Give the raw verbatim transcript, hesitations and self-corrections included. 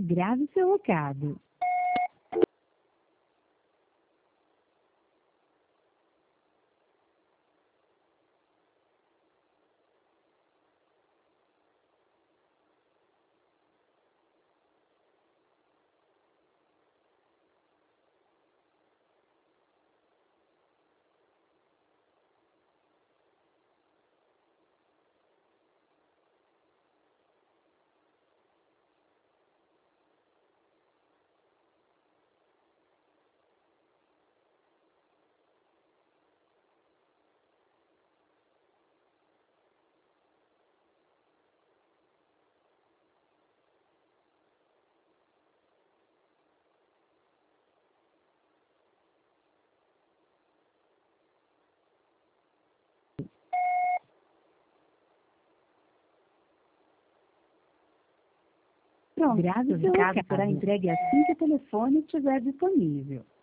Grave seu recado. Pronto, grave seu recado será entregue assim que o telefone estiver disponível.